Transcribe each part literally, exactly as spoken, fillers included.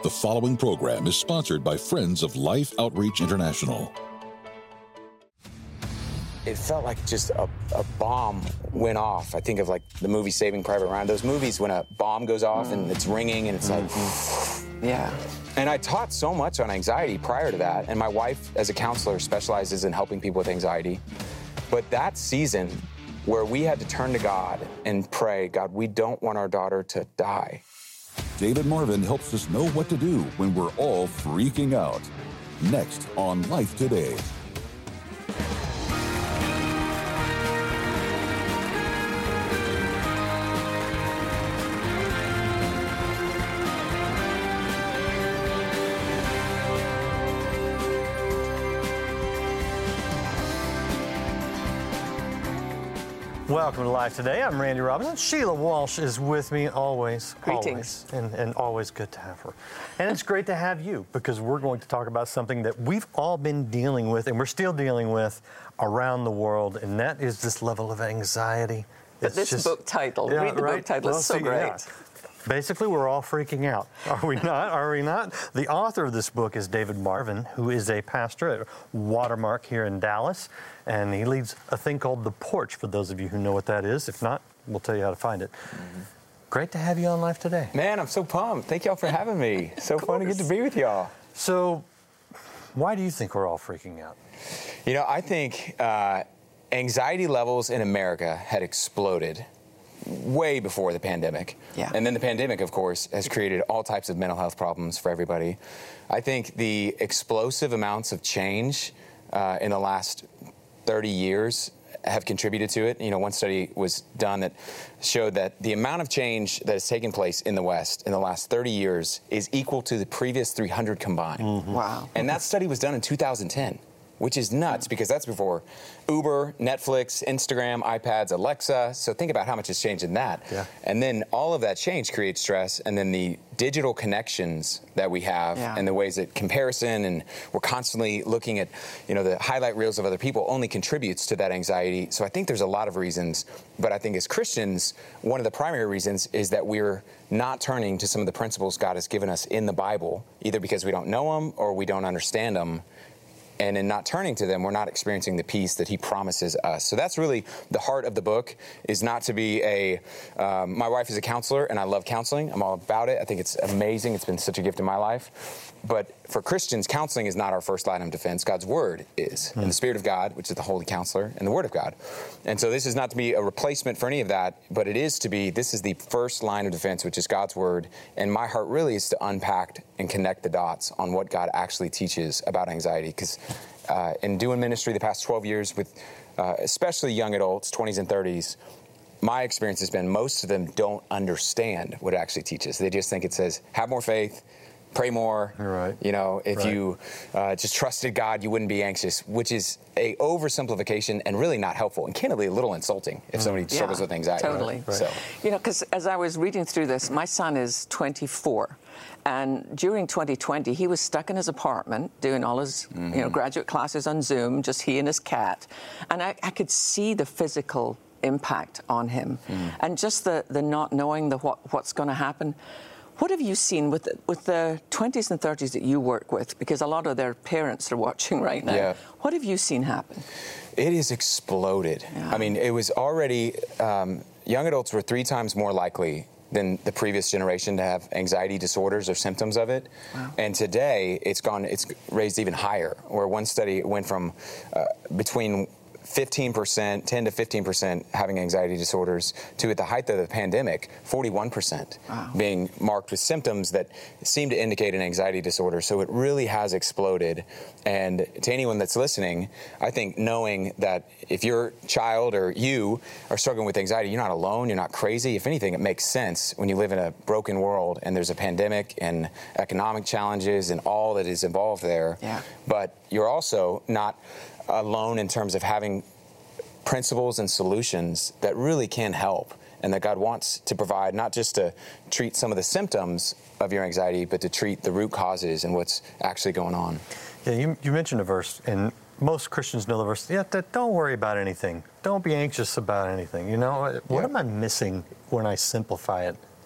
The following program is sponsored by Friends of Life Outreach International. It felt like just a, a bomb went off. I think of like the movie Saving Private Ryan. Those movies when a bomb goes off mm. and it's ringing and it's mm-hmm. like, yeah. And I taught so much on anxiety prior to that. And my wife, as a counselor, specializes in helping people with anxiety. But that season where we had to turn to God and pray, God, we don't want our daughter to die. David Marvin helps us know what to do when we're all freaking out. Next on Life Today. Welcome to Life Today. I'm Randy Robinson. Sheila Walsh is with me always. Greetings. Always, and, and always good to have her. And it's great to have you because we're going to talk about something that we've all been dealing with and we're still dealing with around the world, and that is this level of anxiety. But it's this just, book title, yeah, read the right? book title, well, it's so see, great. Yeah. Basically, we're all freaking out. Are we not? Are we not? The author of this book is David Marvin, who is a pastor at Watermark here in Dallas, and he leads a thing called The Porch, for those of you who know what that is. If not, we'll tell you how to find it. Mm-hmm. Great to have you on Life Today. Man, I'm so pumped. Thank y'all for having me. So fun to get to be with y'all. So, why do you think we're all freaking out? You know, I think uh, anxiety levels in America had exploded way before the pandemic. Yeah. And then the pandemic, of course, has created all types of mental health problems for everybody. I think the explosive amounts of change uh, in the last thirty years have contributed to it. You know, one study was done that showed that the amount of change that has taken place in the West in the last thirty years is equal to the previous three hundred combined. Mm-hmm. Wow. And that study was done in two thousand ten. Which is nuts because that's before Uber, Netflix, Instagram, iPads, Alexa. So think about how much has changed in that. Yeah. And then all of that change creates stress. And then the digital connections that we have yeah. and the ways that comparison and we're constantly looking at, you know, the highlight reels of other people only contributes to that anxiety. So I think there's a lot of reasons. But I think as Christians, one of the primary reasons is that we're not turning to some of the principles God has given us in the Bible, either because we don't know them or we don't understand them. And in not turning to them, we're not experiencing the peace that he promises us. So that's really the heart of the book, is not to be a, um, my wife is a counselor, and I love counseling. I'm all about it. I think it's amazing. It's been such a gift in my life. But for Christians, counseling is not our first line of defense. God's word is, mm. and the Spirit of God, which is the Holy Counselor, and the Word of God. And so this is not to be a replacement for any of that, but it is to be, this is the first line of defense, which is God's word. And my heart really is to unpack and connect the dots on what God actually teaches about anxiety. Because uh, in doing ministry the past twelve years with uh, especially young adults, twenties and thirties, my experience has been most of them don't understand what it actually teaches. They just think it says, have more faith, pray more. Right. You know, if right. you uh, just trusted God, you wouldn't be anxious, which is a oversimplification and really not helpful, and candidly a little insulting if somebody yeah, struggles with anxiety. Totally. Right. So, you know, because as I was reading through this, my son is twenty-four. And during twenty twenty, he was stuck in his apartment doing all his, mm-hmm. you know, graduate classes on Zoom, just he and his cat. And I, I could see the physical impact on him, mm. and just the, the not knowing the what what's going to happen. What have you seen with the, with the twenties and thirties that you work with? Because a lot of their parents are watching right now. Yeah. What have you seen happen? It has exploded. Yeah. I mean, it was already, um, young adults were three times more likely than the previous generation to have anxiety disorders or symptoms of it. Wow. And today, it's gone, it's raised even higher, where one study went from uh, between fifteen percent, ten to fifteen percent having anxiety disorders, to at the height of the pandemic, forty-one percent wow. being marked with symptoms that seem to indicate an anxiety disorder. So it really has exploded. And to anyone that's listening, I think knowing that if your child or you are struggling with anxiety, you're not alone, you're not crazy. If anything, it makes sense when you live in a broken world and there's a pandemic and economic challenges and all that is involved there. Yeah. But you're also not alone in terms of having principles and solutions that really can help, and that God wants to provide, not just to treat some of the symptoms of your anxiety, but to treat the root causes and what's actually going on. Yeah, you, you mentioned a verse, and most Christians know the verse, yeah, that don't worry about anything. Don't be anxious about anything. You know, what yeah. am I missing when I simplify it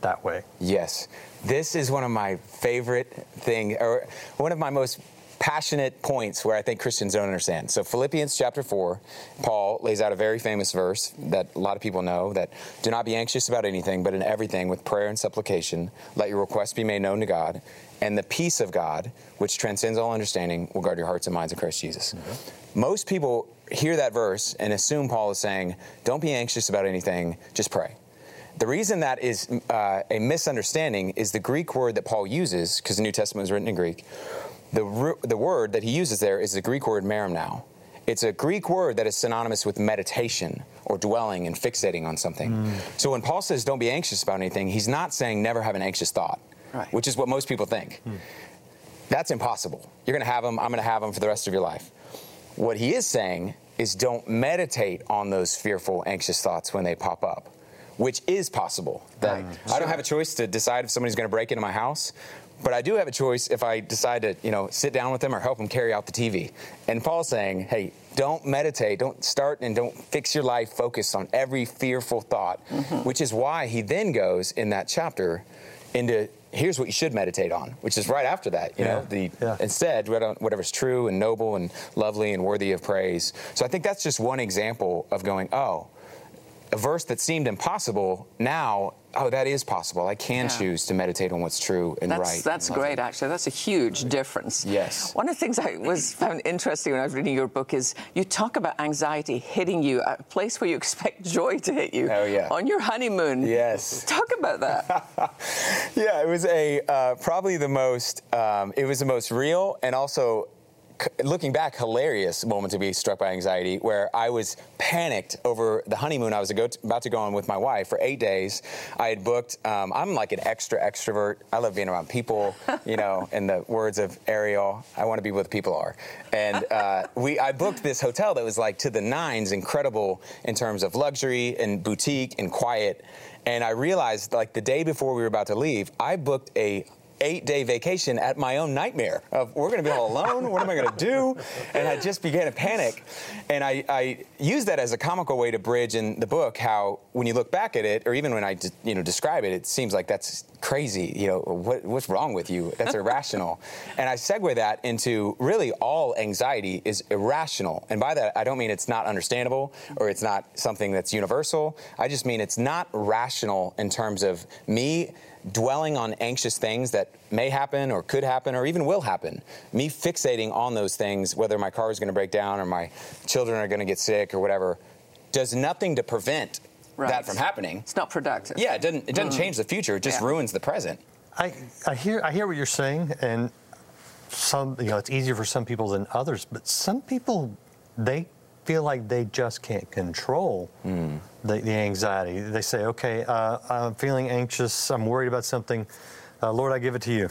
that way. Yes. This is one of my favorite thing, or one of my most passionate points where I think Christians don't understand. So Philippians chapter four, Paul lays out a very famous verse that a lot of people know, that do not be anxious about anything, but in everything with prayer and supplication, let your requests be made known to God, and the peace of God, which transcends all understanding, will guard your hearts and minds in Christ Jesus. Mm-hmm. Most people hear that verse and assume Paul is saying, don't be anxious about anything, just pray. The reason that is uh, a misunderstanding is the Greek word that Paul uses, because the New Testament was written in Greek. The, the word that he uses there is the Greek word merimnao. It's a Greek word that is synonymous with meditation or dwelling and fixating on something. Mm. So when Paul says don't be anxious about anything, he's not saying never have an anxious thought, right, which is what most people think. Mm. That's impossible. You're going to have them, I'm going to have them for the rest of your life. What he is saying is don't meditate on those fearful, anxious thoughts when they pop up, which is possible. That right. I don't have a choice to decide if somebody's going to break into my house, but I do have a choice if I decide to, you know, sit down with them or help them carry out the T V. And Paul's saying, hey, don't meditate, don't start and don't fix your life focused on every fearful thought, mm-hmm. which is why he then goes in that chapter into here's what you should meditate on, which is right after that, you yeah. know, the yeah. instead, whatever's true and noble and lovely and worthy of praise. So I think that's just one example of going, oh, a verse that seemed impossible, now, oh, that is possible. I can yeah. choose to meditate on what's true and that's, right. That's and great, actually. That's a huge difference. Yes. One of the things I was found interesting when I was reading your book is you talk about anxiety hitting you at a place where you expect joy to hit you. Oh, yeah. On your honeymoon. Yes. Talk about that. Yeah, it was a uh, probably the most, um, it was the most real and also, looking back, hilarious moment to be struck by anxiety, where I was panicked over the honeymoon I was about to go on with my wife for eight days. I had booked, um, I'm like an extra extrovert. I love being around people, you know, in the words of Ariel, I want to be where the people are. And uh, we, I booked this hotel that was like to the nines, incredible in terms of luxury and boutique and quiet. And I realized, like the day before we were about to leave, I booked a eight-day vacation at my own nightmare of we're going to be all alone. What am I going to do? And I just began to panic. And I, I used that as a comical way to bridge in the book how when you look back at it, or even when I you know describe it, it seems like that's crazy. You know, what, what's wrong with you? That's irrational. And I segue that into really all anxiety is irrational. And by that, I don't mean it's not understandable or it's not something that's universal. I just mean it's not rational in terms of me dwelling on anxious things that may happen or could happen or even will happen. Me fixating on those things, whether my car is going to break down or my children are going to get sick or whatever, does nothing to prevent right. that from happening. It's not productive. Yeah, it doesn't, it doesn't mm. change the future. It just yeah. ruins the present. I, I hear I hear what you're saying, and some you know it's easier for some people than others, but some people, they feel like they just can't control mm. the, the anxiety. They say, okay, uh, I'm feeling anxious, I'm worried about something, uh, Lord, I give it to you.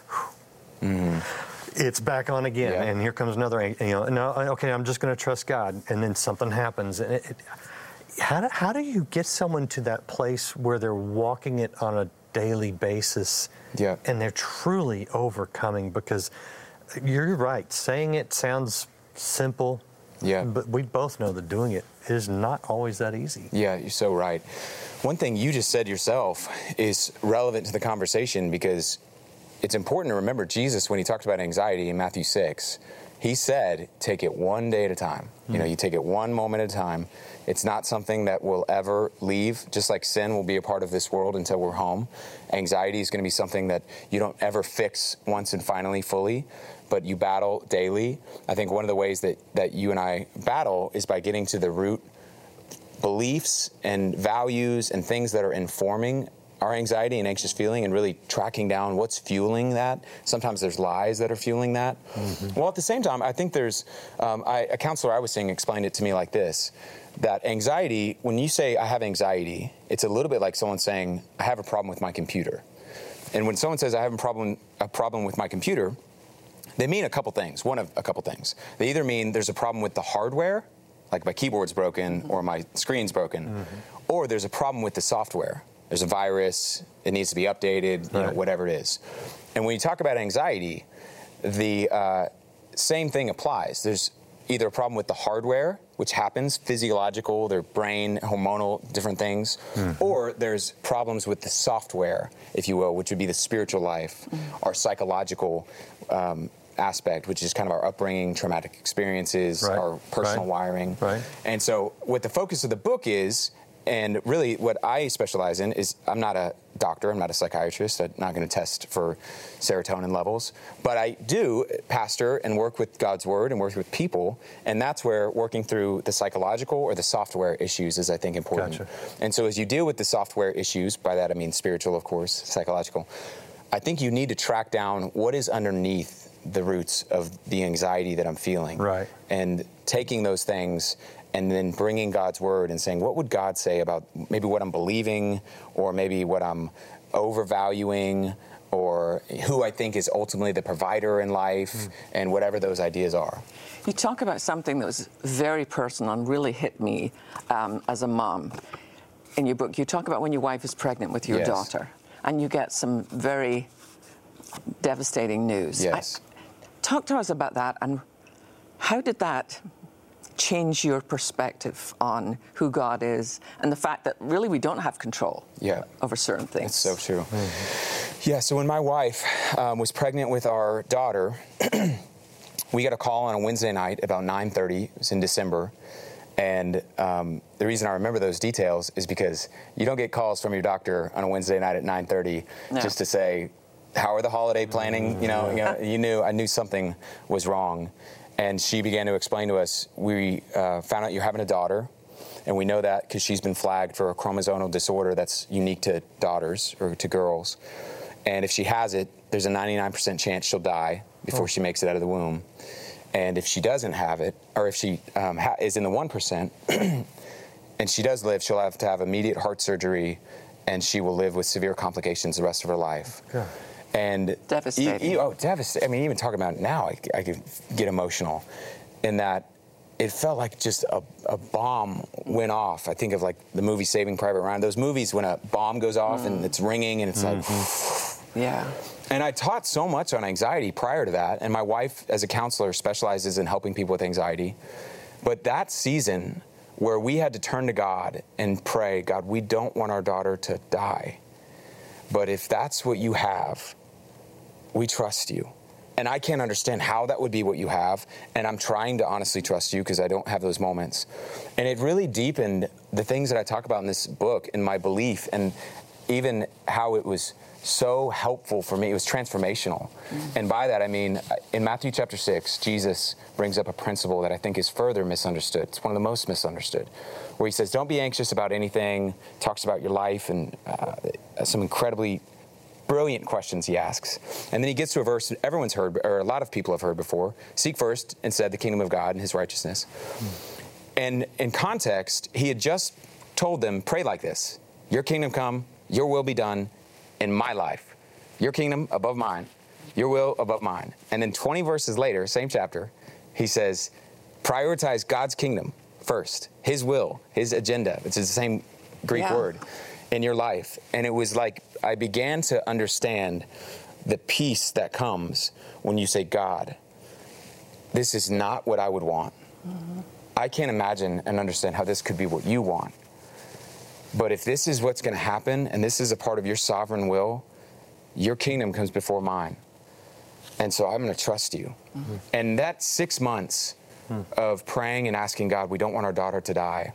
Mm. It's back on again, yeah. and here comes another, you know, no, okay, I'm just going to trust God, and then something happens. And it, it, how, do, how do you get someone to that place where they're walking it on a daily basis, yeah. and they're truly overcoming? Because you're right, saying it sounds simple, yeah. but we both know that doing it is not always that easy. Yeah, you're so right. One thing you just said yourself is relevant to the conversation because it's important to remember Jesus, when he talked about anxiety in Matthew six, he said, take it one day at a time. Mm-hmm. You know, you take it one moment at a time. It's not something that will ever leave, just like sin will be a part of this world until we're home. Anxiety is going to be something that you don't ever fix once and finally fully, but you battle daily. I think one of the ways that, that you and I battle is by getting to the root beliefs and values and things that are informing our anxiety and anxious feeling, and really tracking down what's fueling that. Sometimes there's lies that are fueling that. Mm-hmm. Well, at the same time, I think there's, um, I, a counselor I was seeing explained it to me like this, that anxiety, when you say I have anxiety, it's a little bit like someone saying, I have a problem with my computer. And when someone says I have a problem, a problem with my computer, they mean a couple things, one of a couple things. They either mean there's a problem with the hardware, like my keyboard's broken or my screen's broken, mm-hmm. or there's a problem with the software. There's a virus, it needs to be updated, you right. know, whatever it is. And when you talk about anxiety, the uh, same thing applies. There's either a problem with the hardware, which happens, physiological, their brain, hormonal, different things, mm-hmm. or there's problems with the software, if you will, which would be the spiritual life, mm-hmm. or psychological um, aspect, which is kind of our upbringing, traumatic experiences, right. our personal right. wiring. Right. And so what the focus of the book is, and really what I specialize in is, I'm not a doctor, I'm not a psychiatrist, I'm not going to test for serotonin levels, but I do pastor and work with God's Word and work with people, and that's where working through the psychological or the software issues is, I think, important. Gotcha. And so as you deal with the software issues, by that I mean spiritual, of course, psychological, I think you need to track down what is underneath the roots of the anxiety that I'm feeling. Right. And taking those things and then bringing God's Word and saying, what would God say about maybe what I'm believing, or maybe what I'm overvaluing, or who I think is ultimately the provider in life, mm. and whatever those ideas are. You talk about something that was very personal and really hit me um, as a mom. In your book, you talk about when your wife is pregnant with your yes. daughter, and you get some very devastating news. Yes. I, talk to us about that, and how did that change your perspective on who God is and the fact that really we don't have control yeah. over certain things. It's so true. Mm-hmm. Yeah, so when my wife um, was pregnant with our daughter, we got a call on a Wednesday night about nine thirty. It was in December. And um, the reason I remember those details is because you don't get calls from your doctor on a Wednesday night at nine thirty no. just to say, how are the holiday planning? You know, you know, you knew, I knew something was wrong. And she began to explain to us, we uh, found out you're having a daughter, and we know that because she's been flagged for a chromosomal disorder that's unique to daughters or to girls. And if she has it, there's a ninety-nine percent chance she'll die before oh. she makes it out of the womb. And if she doesn't have it, or if she um, ha- is in the one percent, and she does live, she'll have to have immediate heart surgery, and she will live with severe complications the rest of her life. Yeah. And devastating. E- e- oh, devastating. I mean, even talking about it now, I, I could get emotional in that it felt like just a, a bomb went off. I think of like the movie Saving Private Ryan. Those movies when a bomb goes off mm. and it's ringing and it's mm-hmm. like, yeah. And I taught so much on anxiety prior to that. And my wife, as a counselor, specializes in helping people with anxiety. But that season where we had to turn to God and pray, God, we don't want our daughter to die. But if that's what you have, we trust you. And I can't understand how that would be what you have. And I'm trying to honestly trust you because I don't have those moments. And it really deepened the things that I talk about in this book and my belief, and even how it was so helpful for me. It was transformational. Mm-hmm. And by that, I mean, in Matthew chapter six, Jesus brings up a principle that I think is further misunderstood. It's one of the most misunderstood, where he says, don't be anxious about anything, talks about your life, and uh, some incredibly brilliant questions he asks. And then he gets to a verse that everyone's heard, or a lot of people have heard before. Seek first, instead, the kingdom of God and his righteousness. Mm. And in context, he had just told them, pray like this. Your kingdom come, your will be done in my life. Your kingdom above mine, your will above mine. And then twenty verses later, same chapter, he says, prioritize God's kingdom first, his will, his agenda. It's the same Greek yeah. word in your life. And it was like I began to understand the peace that comes when you say, God, this is not what I would want. Mm-hmm. I can't imagine and understand how this could be what you want. But if this is what's going to happen, and this is a part of your sovereign will, your kingdom comes before mine. And so I'm going to trust you. Mm-hmm. And that six months mm. of praying and asking God, we don't want our daughter to die,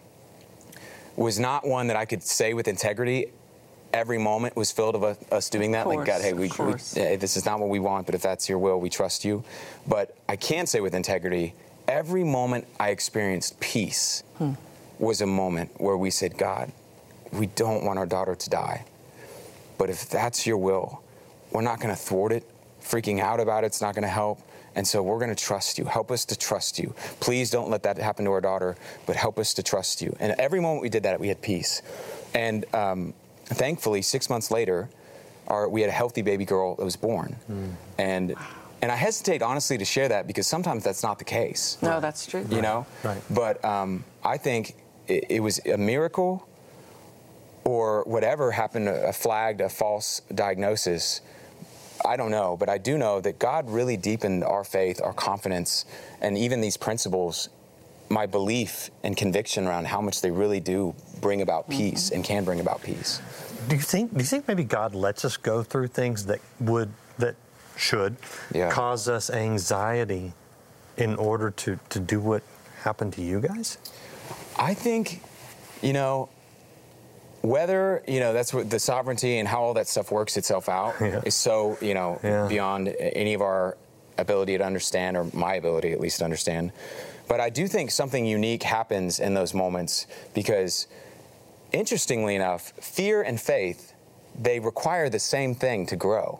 was not one that I could say with integrity. Every moment was filled of us doing that. Course, like, God, hey, we, we, hey, this is not what we want, but if that's your will, we trust you. But I can say with integrity, every moment I experienced peace hmm. was a moment where we said, God, we don't want our daughter to die. But if that's your will, we're not going to thwart it. Freaking out about it's not going to help. And so we're going to trust you. Help us to trust you. Please don't let that happen to our daughter, but help us to trust you. And every moment we did that, we had peace. And um, thankfully, six months later, our, we had a healthy baby girl that was born. Mm. And and I hesitate, honestly, to share that because sometimes that's not the case. No, that's true. You know? Right. But um, I think it, it was a miracle, or whatever happened, a flagged, a false diagnosis. I don't know, but I do know that God really deepened our faith, our confidence, and even these principles, my belief and conviction around how much they really do bring about peace mm-hmm. and can bring about peace. Do you think? Do you think maybe God lets us go through things that would that should yeah. cause us anxiety in order to to do what happened to you guys? I think, you know, whether, you know, that's what the sovereignty and how all that stuff works itself out yeah. is so, you know, yeah. beyond any of our ability to understand, or my ability at least to understand. But I do think something unique happens in those moments because, interestingly enough, fear and faith, they require the same thing to grow.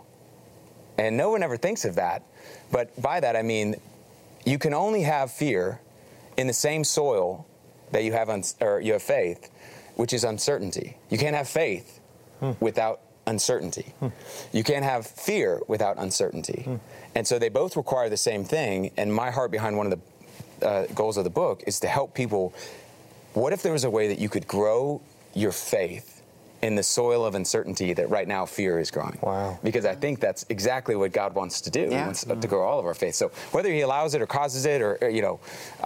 And no one ever thinks of that. But by that, I mean, you can only have fear in the same soil that you have, un- or you have faith, which is uncertainty. You can't have faith hmm. without uncertainty. Hmm. You can't have fear without uncertainty. Hmm. And so they both require the same thing. And my heart behind one of the uh, goals of the book is to help people. What if there was a way that you could grow your faith in the soil of uncertainty that right now fear is growing? Wow. Because I think that's exactly what God wants to do. Yeah. He wants mm. to grow all of our faith. So whether he allows it or causes it, or, or you know,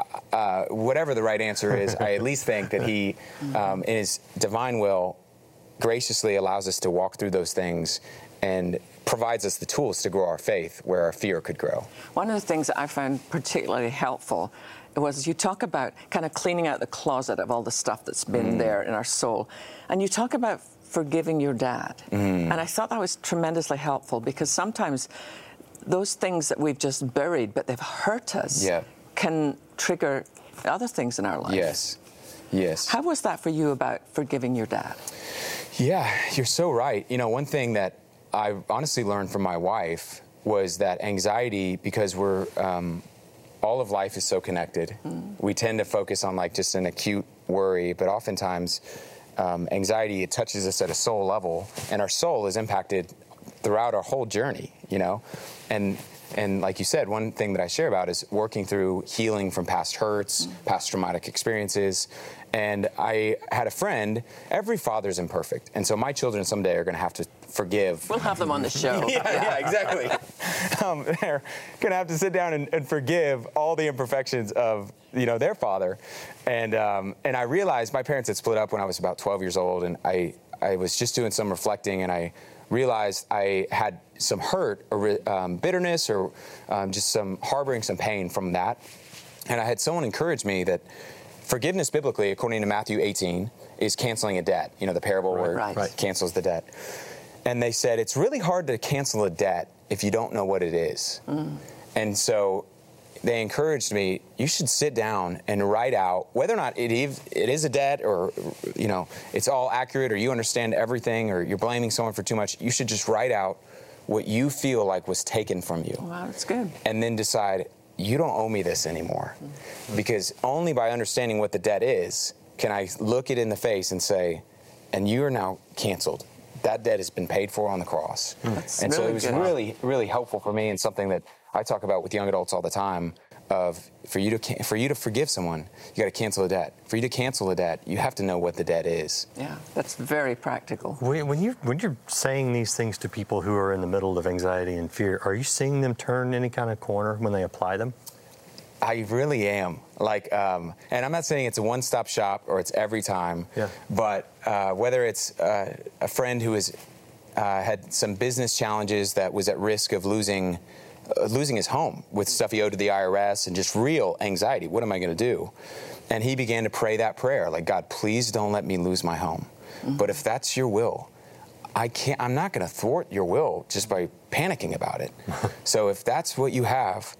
uh, whatever the right answer is, I at least think that he, um, in his divine will, graciously allows us to walk through those things and provides us the tools to grow our faith where our fear could grow. One of the things that I found particularly helpful was you talk about kind of cleaning out the closet of all the stuff that's been mm. there in our soul. And you talk about forgiving your dad. Mm. And I thought that was tremendously helpful because sometimes those things that we've just buried, but they've hurt us, yeah. can trigger other things in our life. Yes, yes. How was that for you about forgiving your dad? Yeah, you're so right. You know, one thing that I honestly learned from my wife was that anxiety, because we're, um, all of life is so connected. Mm. We tend to focus on like just an acute worry, but oftentimes um, anxiety, it touches us at a soul level, and our soul is impacted throughout our whole journey, you know? And and like you said, one thing that I share about is working through healing from past hurts, mm. past traumatic experiences. And I had a friend, every father's imperfect. And so my children someday are going to have to forgive. We'll have them on the show. yeah, yeah. yeah, exactly. um, they're going to have to sit down and, and forgive all the imperfections of, you know, their father. And um, and I realized my parents had split up when I was about twelve years old. And I, I was just doing some reflecting, and I realized I had some hurt or um, bitterness or um, just some harboring some pain from that. And I had someone encourage me that forgiveness biblically, according to Matthew eighteen, is canceling a debt. You know, the parable right, where right. it cancels the debt. And they said, it's really hard to cancel a debt if you don't know what it is. Mm. And so they encouraged me, you should sit down and write out whether or not it is, it is a debt, or, you know, it's all accurate, or you understand everything, or you're blaming someone for too much. You should just write out what you feel like was taken from you. Wow, that's good. And then decide, you don't owe me this anymore. Mm-hmm. Because only by understanding what the debt is can I look it in the face and say, and you are now canceled. That debt has been paid for on the cross. That's and really so it was good. really, really helpful for me, and something that I talk about with young adults all the time. Of for you to for you to forgive someone, you got to cancel a debt. For you to cancel a debt, you have to know what the debt is. Yeah, that's very practical. When you when you're saying these things to people who are in the middle of anxiety and fear, are you seeing them turn any kind of corner when they apply them? I really am. Like, um, and I'm not saying it's a one-stop shop or it's every time. Yeah. But uh, whether it's uh, a friend who has uh, had some business challenges that was at risk of losing. Uh, losing his home with stuff he owed to the I R S and just real anxiety. What am I going to do? And he began to pray that prayer, like, God, please don't let me lose my home. Mm-hmm. But if that's your will, I can't, I'm not going to thwart your will just by panicking about it. So if that's what you have,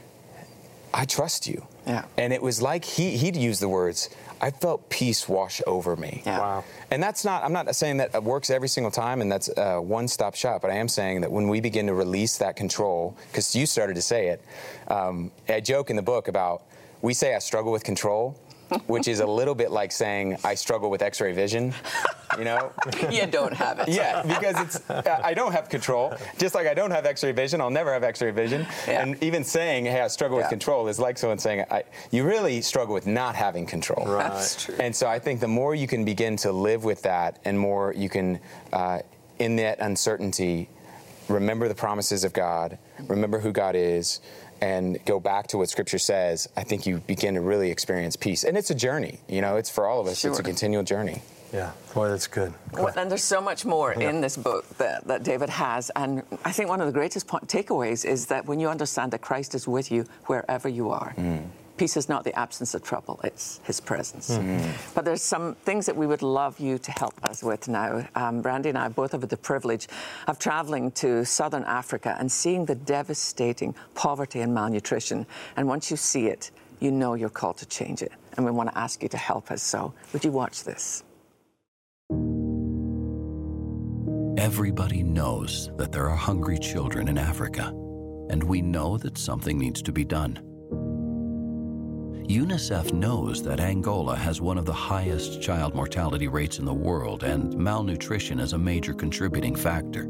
I trust you. Yeah. And it was like he, he'd use the words, I felt peace wash over me. Yeah. Wow. And that's not, I'm not saying that it works every single time and that's a one-stop shop, but I am saying that when we begin to release that control, because you started to say it, um, I joke in the book about, we say I struggle with control, which is a little bit like saying I struggle with X-ray vision, you know? You don't have it. Yeah, because it's I don't have control. Just like I don't have X-ray vision, I'll never have X-ray vision. Yeah. And even saying, hey, I struggle yeah. with control is like someone saying, I, you really struggle with not having control. Right. That's true. And so I think the more you can begin to live with that and more you can, uh, in that uncertainty, remember the promises of God, remember who God is, and go back to what Scripture says, I think you begin to really experience peace. And it's a journey. You know, it's for all of us. Sure. It's a continual journey. Yeah, boy, that's good. Well, and there's so much more yeah. in this book that, that David has. And I think one of the greatest point, takeaways is that when you understand that Christ is with you wherever you are, mm. peace is not the absence of trouble, it's his presence. Mm-hmm. But there's some things that we would love you to help us with now. Um, Brandy and I both have the privilege of traveling to southern Africa and seeing the devastating poverty and malnutrition. And once you see it, you know you're called to change it. And we want to ask you to help us. So would you watch this? Everybody knows that there are hungry children in Africa, and we know that something needs to be done. UNICEF knows that Angola has one of the highest child mortality rates in the world, and malnutrition is a major contributing factor.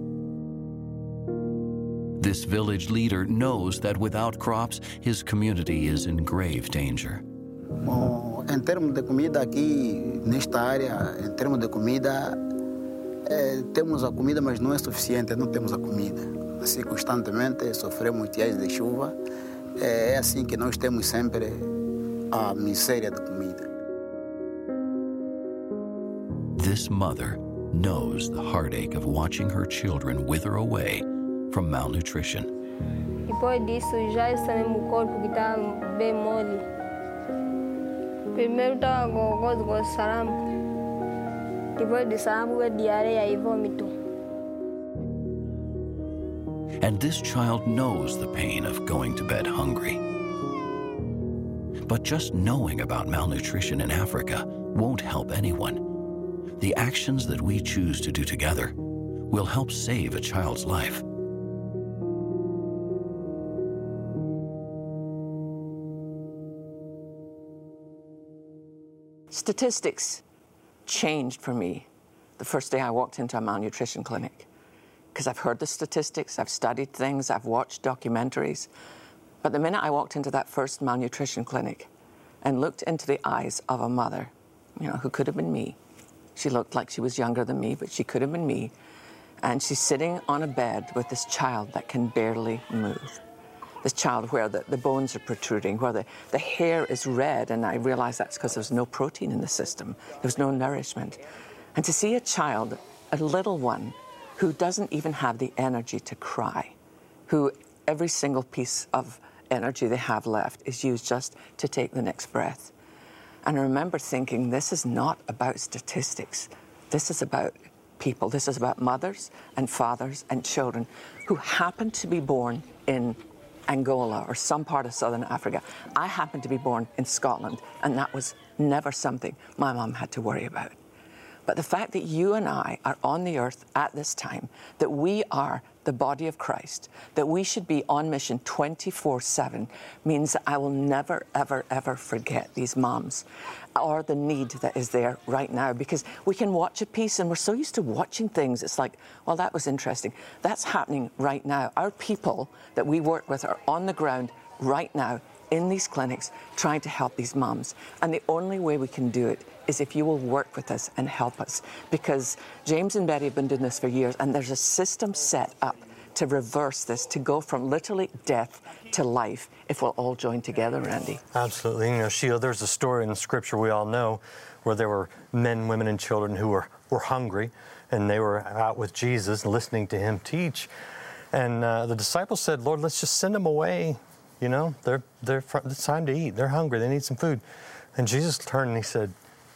This village leader knows that without crops, his community is in grave danger. Bom, em termos de comida aqui, nesta área, em termos de comida, é, temos a comida, mas não é suficiente, não temos a comida. Assim, constantemente sofremos dias de chuva. É, é assim que nós temos sempre a miséria de comida. This mother knows the heartache of watching her children wither away from malnutrition. Depois disso, já esse mesmo corpo que está bem mole. Primeiro estava com coisa com sarampo. Depois de sarampo, é diarreia e vômito. And this child knows the pain of going to bed hungry. But just knowing about malnutrition in Africa won't help anyone. The actions that we choose to do together will help save a child's life. Statistics changed for me the first day I walked into a malnutrition clinic. Because I've heard the statistics, I've studied things, I've watched documentaries. But the minute I walked into that first malnutrition clinic and looked into the eyes of a mother, you know, who could have been me. She looked like she was younger than me, but she could have been me. And she's sitting on a bed with this child that can barely move. This child where the, the bones are protruding, where the, the hair is red, and I realized that's because there's no protein in the system. There's no nourishment. And to see a child, a little one, who doesn't even have the energy to cry, who every single piece of energy they have left is used just to take the next breath. And I remember thinking, this is not about statistics. This is about people. This is about mothers and fathers and children who happen to be born in Angola or some part of southern Africa. I happened to be born in Scotland, and that was never something my mom had to worry about. But the fact that you and I are on the earth at this time, that we are the body of Christ, that we should be on mission twenty-four seven, means that I will never, ever, ever forget these moms or the need that is there right now. Because we can watch a piece and we're so used to watching things, it's like, well, that was interesting. That's happening right now. Our people that we work with are on the ground right now in these clinics trying to help these moms. And the only way we can do it is if you will work with us and help us. Because James and Betty have been doing this for years, and there's a system set up to reverse this, to go from literally death to life, if we'll all join together, Randy. Absolutely. You know, Sheila, there's a story in the Scripture we all know where there were men, women, and children who were, were hungry, and they were out with Jesus listening to him teach. And uh, the disciples said, Lord, let's just send them away. You know, they're, they're, it's time to eat. They're hungry. They need some food. And Jesus turned and he said,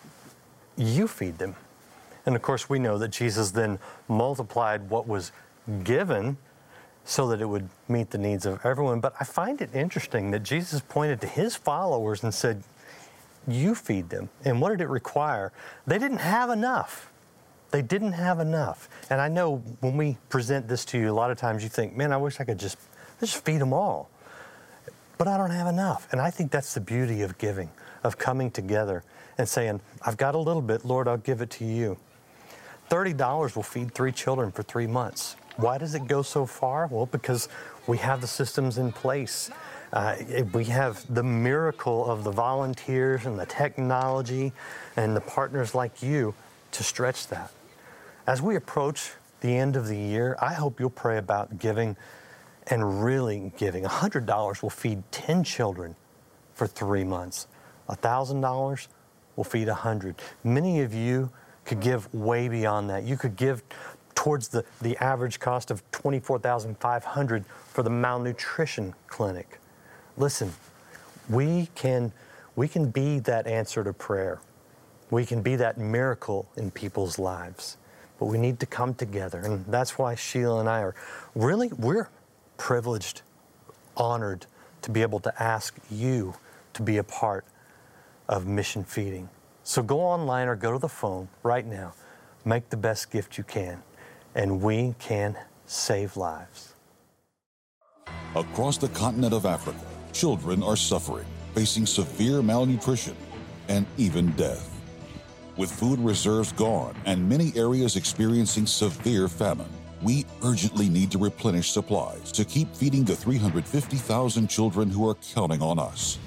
you feed them. And of course, we know that Jesus then multiplied what was given so that it would meet the needs of everyone. But I find it interesting that Jesus pointed to his followers and said, you feed them. And what did it require? They didn't have enough. They didn't have enough. And I know when we present this to you, a lot of times you think, man, I wish I could just, just feed them all. But I don't have enough. And I think that's the beauty of giving, of coming together and saying, I've got a little bit, Lord, I'll give it to you. thirty dollars will feed three children for three months. Why does it go so far? Well, because we have the systems in place. Uh, we have the miracle of the volunteers and the technology and the partners like you to stretch that. As we approach the end of the year, I hope you'll pray about giving and really giving. one hundred dollars will feed ten children for three months. one thousand dollars will feed one hundred. Many of you could give way beyond that. You could give towards the, the average cost of twenty-four thousand five hundred dollars for the malnutrition clinic. Listen, we can, we can be that answer to prayer. We can be that miracle in people's lives. But we need to come together. And that's why Sheila and I are really, we're privileged, honored to be able to ask you to be a part of Mission Feeding. So go online or go to the phone right now. Make the best gift you can, and we can save lives. Across the continent of Africa, children are suffering, facing severe malnutrition and even death. With food reserves gone and many areas experiencing severe famine, we urgently need to replenish supplies to keep feeding the three hundred fifty thousand children who are counting on us.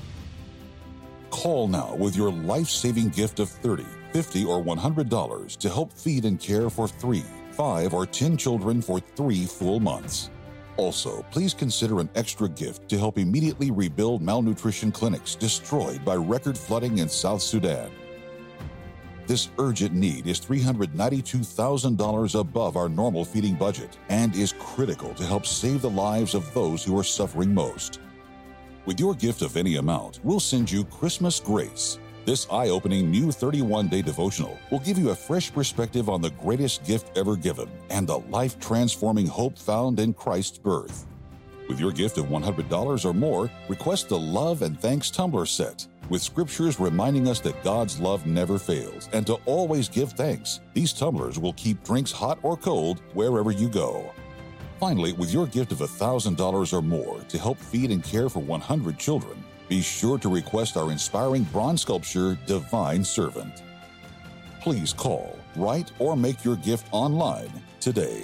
Call now with your life-saving gift of thirty dollars, fifty dollars, or one hundred dollars to help feed and care for three, five, or ten children for three full months. Also, please consider an extra gift to help immediately rebuild malnutrition clinics destroyed by record flooding in South Sudan. This urgent need is three hundred ninety-two thousand dollars above our normal feeding budget and is critical to help save the lives of those who are suffering most. With your gift of any amount, we'll send you Christmas Grace. This eye-opening new thirty-one day devotional will give you a fresh perspective on the greatest gift ever given and the life-transforming hope found in Christ's birth. With your gift of one hundred dollars or more, request the Love and Thanks Tumbler Set, with scriptures reminding us that God's love never fails and to always give thanks. These tumblers will keep drinks hot or cold wherever you go. Finally, with your gift of one thousand dollars or more to help feed and care for one hundred children, be sure to request our inspiring bronze sculpture, Divine Servant. Please call, write, or make your gift online today.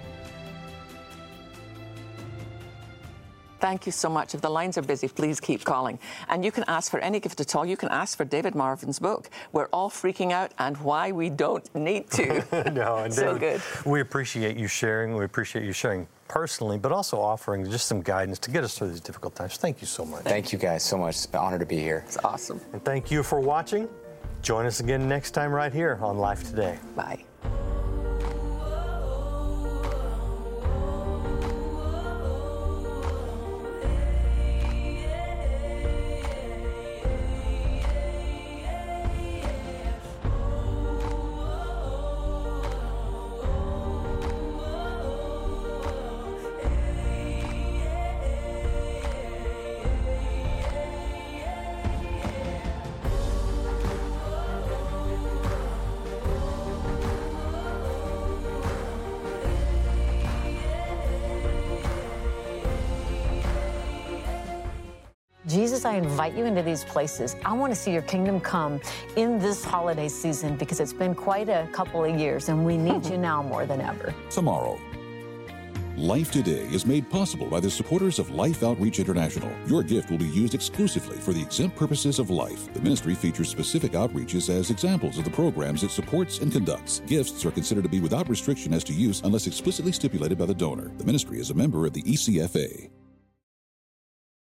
Thank you so much. If the lines are busy, please keep calling. And you can ask for any gift at all. You can ask for David Marvin's book, We're All Freaking Out and Why We Don't Need to. No, and so David, good. We appreciate you sharing. We appreciate you sharing personally, but also offering just some guidance to get us through these difficult times. Thank you so much. Thank you guys so much. An honor to be here. It's awesome. And thank you for watching. Join us again next time right here on Life Today. Bye. Jesus, I invite you into these places. I want to see your kingdom come in this holiday season because it's been quite a couple of years and we need you now more than ever. Tomorrow. Life Today is made possible by the supporters of Life Outreach International. Your gift will be used exclusively for the exempt purposes of life. The ministry features specific outreaches as examples of the programs it supports and conducts. Gifts are considered to be without restriction as to use unless explicitly stipulated by the donor. The ministry is a member of the E C F A.